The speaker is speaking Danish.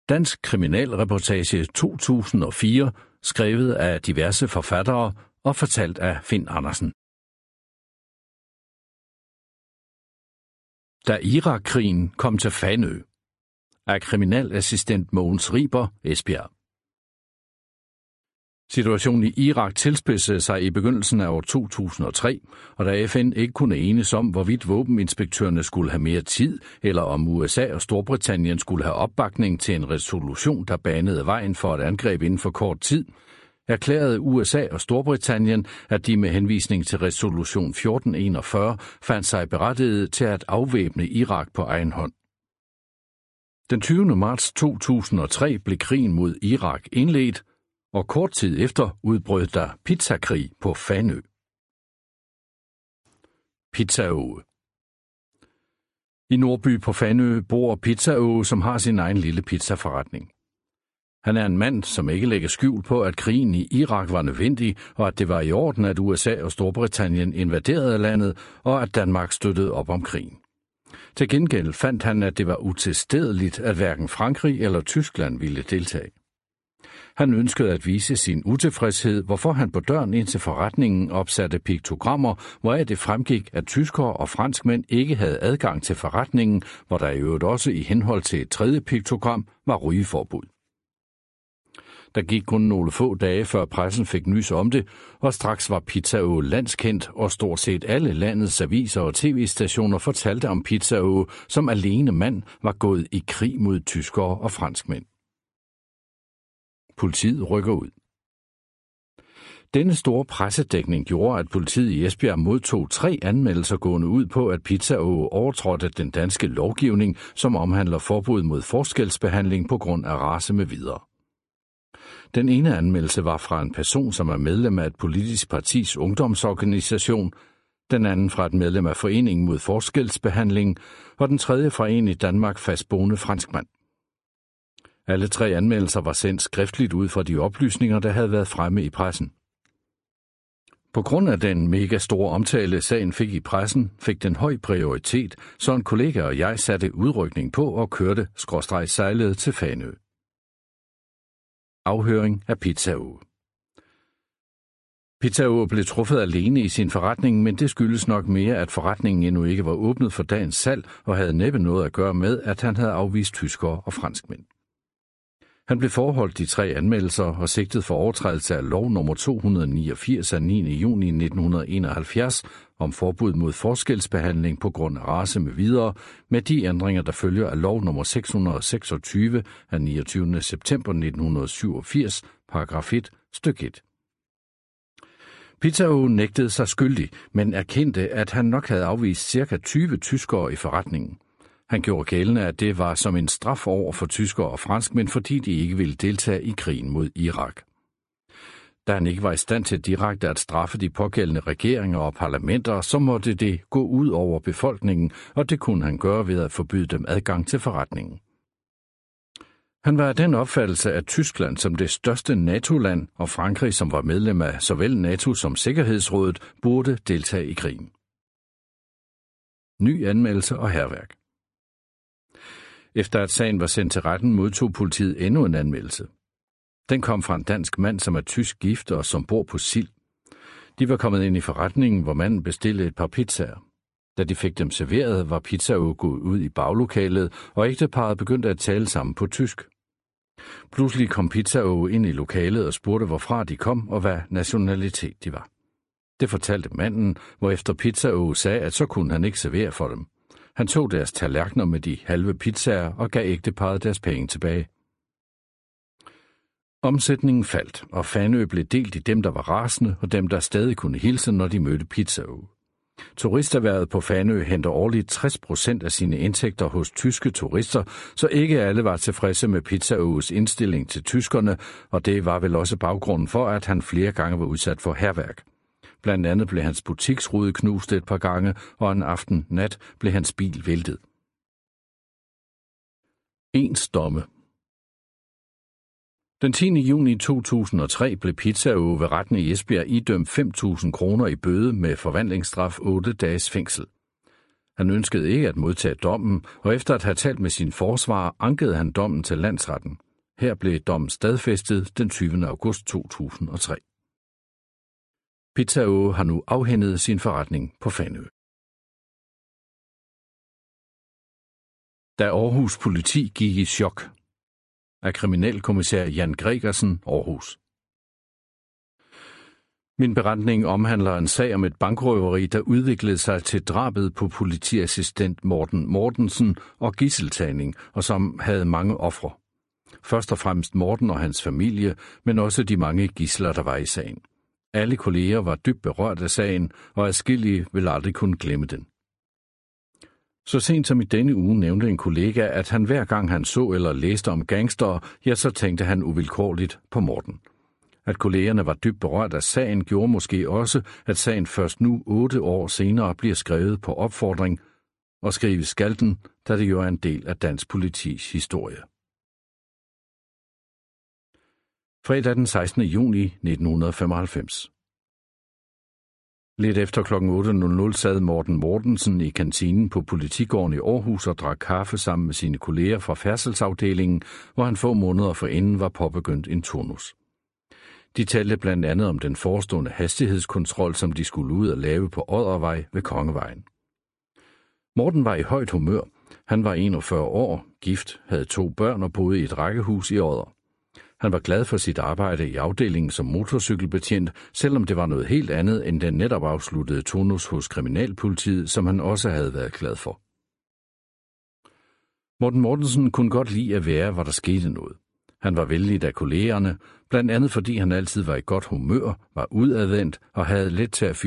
Dansk kriminalreportage 2004, skrevet af diverse forfattere og fortalt af Finn Andersen. Da Irak-krigen kom til Fanø, af kriminalassistent Mogens Riber, Esbjerg. Situationen i Irak tilspidsede sig i begyndelsen af år 2003, og da FN ikke kunne enes om, hvorvidt våbeninspektørerne skulle have mere tid, eller om USA og Storbritannien skulle have opbakning til en resolution, der banede vejen for et angreb inden for kort tid, erklærede USA og Storbritannien, at de med henvisning til resolution 1441 fandt sig berettiget til at afvæbne Irak på egen hånd. Den 20. marts 2003 blev krigen mod Irak indledt, og kort tid efter udbrød der pizzakrig på Fanø. Pizzaåge. I Nordby på Fanø bor Pizzaåge, som har sin egen lille pizzaforretning. Han er en mand, som ikke lægger skjul på, at krigen i Irak var nødvendig, og at det var i orden, at USA og Storbritannien invaderede landet, og at Danmark støttede op om krigen. Til gengæld fandt han, at det var utilstedeligt, at hverken Frankrig eller Tyskland ville deltage. Han ønskede at vise sin utilfredshed, hvorfor han på døren ind til forretningen opsatte piktogrammer, hvoraf det fremgik, at tyskere og franskmænd ikke havde adgang til forretningen, hvor der i øvrigt også i henhold til et tredje piktogram var rygeforbud. Der gik kun nogle få dage, før pressen fik nys om det, og straks var Pizzaåge landskendt, og stort set alle landets aviser og tv-stationer fortalte om Pizzaåge, som alene mand var gået i krig mod tyskere og franskmænd. Politiet rykker ud. Denne store pressedækning gjorde, at politiet i Esbjerg modtog 3 anmeldelser gående ud på, at Pizzaåge overtrådte den danske lovgivning, som omhandler forbud mod forskelsbehandling på grund af race med videre. Den ene anmeldelse var fra en person, som er medlem af et politisk partis ungdomsorganisation, den anden fra et medlem af Foreningen mod forskelsbehandling, og den tredje fra en i Danmark fastboende franskmand. Alle 3 anmeldelser var sendt skriftligt ud fra de oplysninger, der havde været fremme i pressen. På grund af den mega store omtale, sagen fik i pressen, fik den høj prioritet, så en kollega og jeg satte udrykning på og kørte /sejlede til Fanø. Afhøring af Pizzaåge. Pizzaåge blev truffet alene i sin forretning, men det skyldes nok mere, at forretningen endnu ikke var åbnet for dagens salg og havde næppe noget at gøre med, at han havde afvist tyskere og franskmænd. Han blev forholdt de 3 anmeldelser og sigtet for overtrædelse af lov nummer 289 af 9. juni 1971 om forbud mod forskelsbehandling på grund af race med videre, med de ændringer, der følger af lov nummer 626 af 29. september 1987, paragraf 1, styk 1. Pizzaåge nægtede sig skyldig, men erkendte, at han nok havde afvist ca. 20 tyskere i forretningen. Han gjorde gældende, at det var som en straf over for tyskere og franskmænd, fordi de ikke ville deltage i krigen mod Irak. Da han ikke var i stand til direkte at straffe de pågældende regeringer og parlamenter, så måtte det gå ud over befolkningen, og det kunne han gøre ved at forbyde dem adgang til forretningen. Han var af den opfattelse, at Tyskland som det største NATO-land og Frankrig, som var medlem af såvel NATO som Sikkerhedsrådet, burde deltage i krigen. Ny anmeldelse og hærværk. Efter at sagen var sendt til retten, modtog politiet endnu en anmeldelse. Den kom fra en dansk mand, som er tysk gift og som bor på Sild. De var kommet ind i forretningen, hvor manden bestilte et par pizzaer. Da de fik dem serveret, var Pizzaåge gået ud i baglokalet, og ægteparret begyndte at tale sammen på tysk. Pludselig kom Pizzaåge ind i lokalet og spurgte, hvorfra de kom og hvad nationalitet de var. Det fortalte manden, hvorefter Pizzaåge sagde, at så kunne han ikke servere for dem. Han tog deres tallerkener med de halve pizzaer og gav ægteparret deres penge tilbage. Omsætningen faldt, og Fanø blev delt i dem, der var rasende, og dem, der stadig kunne hilse, når de mødte Pizzaåge. Turisterhvervet på Fanø henter årligt 60% af sine indtægter hos tyske turister, så ikke alle var tilfredse med Pizzaåges indstilling til tyskerne, og det var vel også baggrunden for, at han flere gange var udsat for hærværk. Blandt andet blev hans butiksrude knust et par gange, og en aften-nat blev hans bil væltet. Ens domme. Den 10. juni 2003 blev Pizzaåge ved retten i Esbjerg idømt 5.000 kroner i bøde med forvandlingsstraf 8 dages fængsel. Han ønskede ikke at modtage dommen, og efter at have talt med sin forsvarer, ankede han dommen til landsretten. Her blev dommen stadfæstet den 20. august 2003. Pizza Aage har nu afhændet sin forretning på Fanø. Da Aarhus politi gik i chok. Af kriminalkommissær Jan Gregersen, Aarhus. Min beretning omhandler en sag om et bankrøveri, der udviklede sig til drabet på politiassistent Morten Mortensen og gidseltagning, og som havde mange ofre. Først og fremmest Morten og hans familie, men også de mange gidsler, der var i sagen. Alle kolleger var dybt berørt af sagen, og adskillige vil aldrig kunne glemme den. Så sent som i denne uge nævnte en kollega, at han hver gang han så eller læste om gangstere, ja, så tænkte han uvilkårligt på Morten. At kollegerne var dybt berørt af sagen, gjorde måske også, at sagen først nu 8 år senere bliver skrevet på opfordring, og skrives skal den, da det jo er en del af dansk politis historie. Fredag den 16. juni 1995. Lidt efter kl. 8.00 sad Morten Mortensen i kantinen på Politigården i Aarhus og drak kaffe sammen med sine kolleger fra færdselsafdelingen, hvor han få måneder forinden var påbegyndt en turnus. De talte blandt andet om den forestående hastighedskontrol, som de skulle ud og lave på Oddervej ved Kongevejen. Morten var i højt humør. Han var 41 år, gift, havde 2 børn og boede i et rækkehus i Odder. Han var glad for sit arbejde i afdelingen som motorcykelbetjent, selvom det var noget helt andet end den netop afsluttede turnus hos kriminalpolitiet, som han også havde været glad for. Morten Mortensen kunne godt lide at være, hvor der skete noget. Han var vellidt af kollegerne, blandt andet fordi han altid var i godt humør, var udadvendt og havde let til at